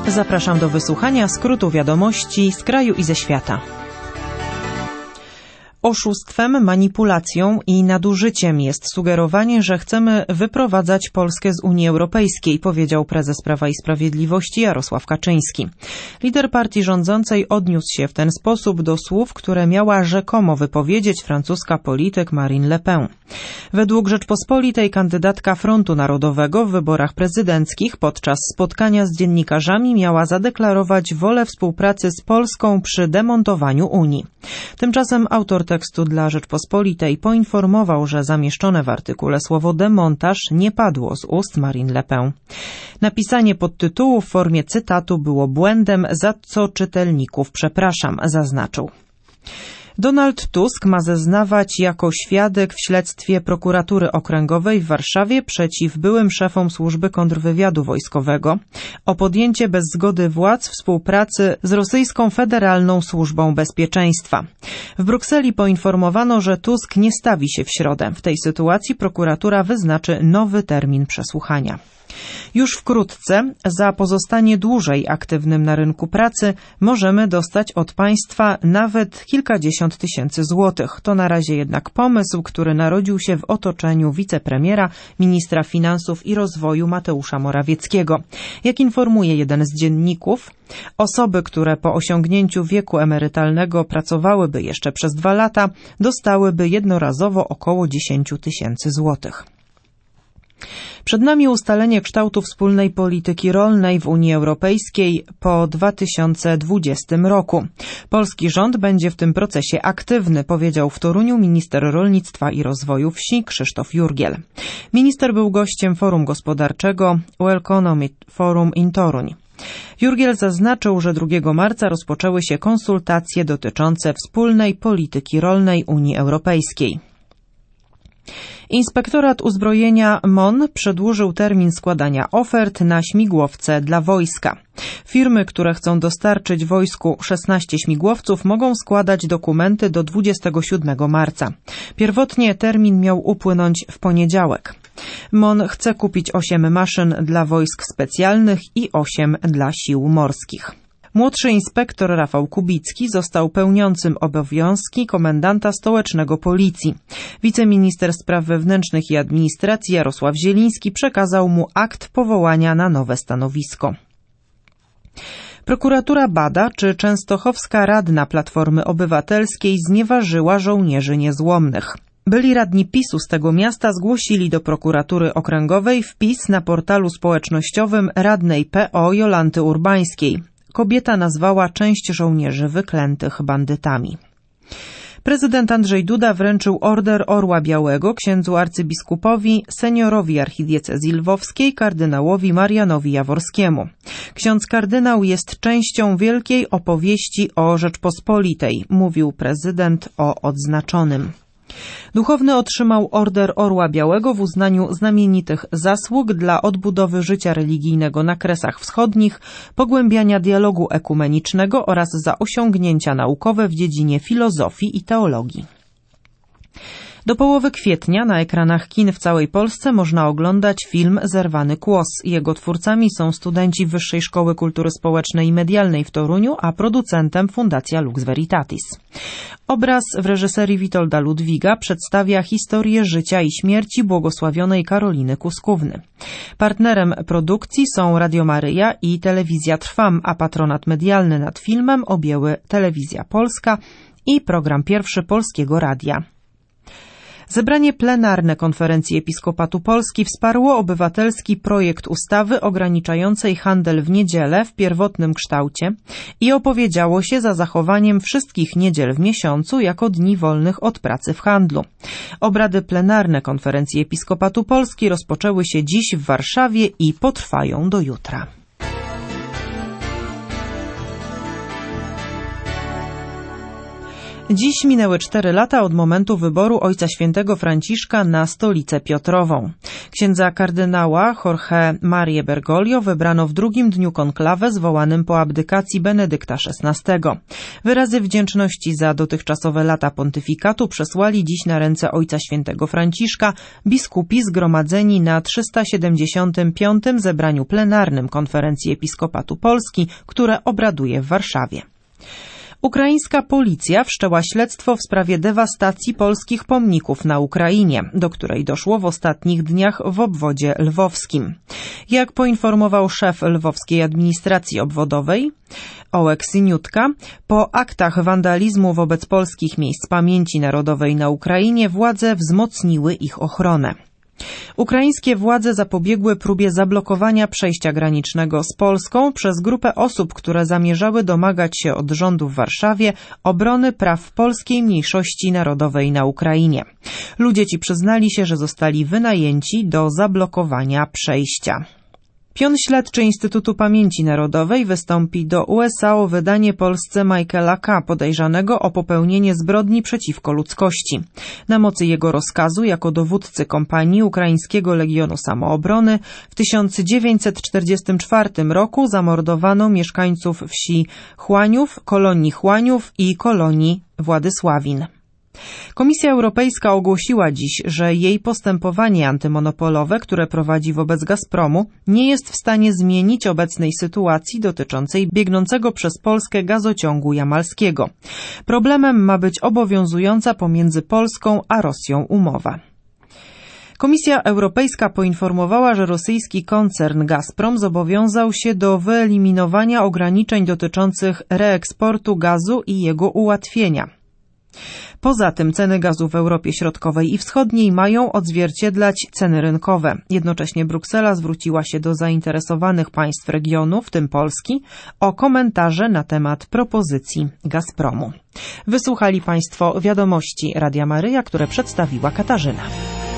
Zapraszam do wysłuchania skrótu wiadomości z kraju i ze świata. Oszustwem, manipulacją i nadużyciem jest sugerowanie, że chcemy wyprowadzać Polskę z Unii Europejskiej, powiedział prezes Prawa i Sprawiedliwości Jarosław Kaczyński. Lider partii rządzącej odniósł się w ten sposób do słów, które miała rzekomo wypowiedzieć francuska polityk Marine Le Pen. Według Rzeczpospolitej kandydatka Frontu Narodowego w wyborach prezydenckich podczas spotkania z dziennikarzami miała zadeklarować wolę współpracy z Polską przy demontowaniu Unii. Tymczasem autor tekstu dla Rzeczpospolitej poinformował, że zamieszczone w artykule słowo demontaż nie padło z ust Marine Le Pen. Napisanie podtytułu w formie cytatu było błędem, za co czytelników przepraszam, zaznaczył. Donald Tusk ma zeznawać jako świadek w śledztwie prokuratury okręgowej w Warszawie przeciw byłym szefom służby kontrwywiadu wojskowego o podjęcie bez zgody władz współpracy z rosyjską Federalną Służbą Bezpieczeństwa. W Brukseli poinformowano, że Tusk nie stawi się w środę. W tej sytuacji prokuratura wyznaczy nowy termin przesłuchania. Już wkrótce, za pozostanie dłużej aktywnym na rynku pracy, możemy dostać od państwa nawet kilkadziesiąt tysięcy złotych. To na razie jednak pomysł, który narodził się w otoczeniu wicepremiera, ministra finansów i rozwoju Mateusza Morawieckiego. Jak informuje jeden z dzienników, osoby, które po osiągnięciu wieku emerytalnego pracowałyby jeszcze przez 2 lata, dostałyby jednorazowo około 10 tysięcy złotych. Przed nami ustalenie kształtu wspólnej polityki rolnej w Unii Europejskiej po 2020 roku. Polski rząd będzie w tym procesie aktywny, powiedział w Toruniu minister rolnictwa i rozwoju wsi Krzysztof Jurgiel. Minister był gościem Forum Gospodarczego Economic Forum in Toruń. Jurgiel zaznaczył, że 2 marca rozpoczęły się konsultacje dotyczące wspólnej polityki rolnej Unii Europejskiej. Inspektorat Uzbrojenia MON przedłużył termin składania ofert na śmigłowce dla wojska. Firmy, które chcą dostarczyć wojsku 16 śmigłowców, mogą składać dokumenty do 27 marca. Pierwotnie termin miał upłynąć w poniedziałek. MON chce kupić 8 maszyn dla wojsk specjalnych i 8 dla sił morskich. Młodszy inspektor Rafał Kubicki został pełniącym obowiązki komendanta stołecznego policji. Wiceminister spraw wewnętrznych i administracji Jarosław Zieliński przekazał mu akt powołania na nowe stanowisko. Prokuratura bada, czy częstochowska radna Platformy Obywatelskiej znieważyła żołnierzy niezłomnych. Byli radni PiS-u z tego miasta zgłosili do prokuratury okręgowej wpis na portalu społecznościowym radnej PO Jolanty Urbańskiej. Kobieta nazwała część żołnierzy wyklętych bandytami. Prezydent Andrzej Duda wręczył Order Orła Białego księdzu arcybiskupowi, seniorowi archidiecezji lwowskiej, kardynałowi Marianowi Jaworskiemu. Ksiądz kardynał jest częścią wielkiej opowieści o Rzeczpospolitej, mówił prezydent o odznaczonym. Duchowny otrzymał Order Orła Białego w uznaniu znamienitych zasług dla odbudowy życia religijnego na Kresach Wschodnich, pogłębiania dialogu ekumenicznego oraz za osiągnięcia naukowe w dziedzinie filozofii i teologii. Do połowy kwietnia na ekranach kin w całej Polsce można oglądać film Zerwany Kłos. Jego twórcami są studenci Wyższej Szkoły Kultury Społecznej i Medialnej w Toruniu, a producentem Fundacja Lux Veritatis. Obraz w reżyserii Witolda Ludwiga przedstawia historię życia i śmierci błogosławionej Karoliny Kuskówny. Partnerem produkcji są Radio Maryja i Telewizja Trwam, a patronat medialny nad filmem objęły Telewizja Polska i Program Pierwszy Polskiego Radia. Zebranie plenarne Konferencji Episkopatu Polski wsparło obywatelski projekt ustawy ograniczającej handel w niedzielę w pierwotnym kształcie i opowiedziało się za zachowaniem wszystkich niedziel w miesiącu jako dni wolnych od pracy w handlu. Obrady plenarne Konferencji Episkopatu Polski rozpoczęły się dziś w Warszawie i potrwają do jutra. Dziś minęły 4 lata od momentu wyboru Ojca Świętego Franciszka na stolicę Piotrową. Księdza kardynała Jorge Marię Bergoglio wybrano w drugim dniu konklawę zwołanym po abdykacji Benedykta XVI. Wyrazy wdzięczności za dotychczasowe lata pontyfikatu przesłali dziś na ręce Ojca Świętego Franciszka biskupi zgromadzeni na 375. zebraniu plenarnym Konferencji Episkopatu Polski, które obraduje w Warszawie. Ukraińska policja wszczęła śledztwo w sprawie dewastacji polskich pomników na Ukrainie, do której doszło w ostatnich dniach w obwodzie lwowskim. Jak poinformował szef lwowskiej administracji obwodowej, Ołek Syniutka, po aktach wandalizmu wobec polskich miejsc pamięci narodowej na Ukrainie władze wzmocniły ich ochronę. Ukraińskie władze zapobiegły próbie zablokowania przejścia granicznego z Polską przez grupę osób, które zamierzały domagać się od rządu w Warszawie obrony praw polskiej mniejszości narodowej na Ukrainie. Ludzie ci przyznali się, że zostali wynajęci do zablokowania przejścia. Pion śledczy Instytutu Pamięci Narodowej wystąpi do USA o wydanie Polsce Michaela K., podejrzanego o popełnienie zbrodni przeciwko ludzkości. Na mocy jego rozkazu, jako dowódcy kompanii Ukraińskiego Legionu Samoobrony, w 1944 roku zamordowano mieszkańców wsi Chłaniów, kolonii Chłaniów i kolonii Władysławin. Komisja Europejska ogłosiła dziś, że jej postępowanie antymonopolowe, które prowadzi wobec Gazpromu, nie jest w stanie zmienić obecnej sytuacji dotyczącej biegnącego przez Polskę gazociągu jamalskiego. Problemem ma być obowiązująca pomiędzy Polską a Rosją umowa. Komisja Europejska poinformowała, że rosyjski koncern Gazprom zobowiązał się do wyeliminowania ograniczeń dotyczących reeksportu gazu i jego ułatwienia. Poza tym ceny gazu w Europie Środkowej i Wschodniej mają odzwierciedlać ceny rynkowe. Jednocześnie Bruksela zwróciła się do zainteresowanych państw regionu, w tym Polski, o komentarze na temat propozycji Gazpromu. Wysłuchali Państwo wiadomości Radia Maryja, które przedstawiła Katarzyna.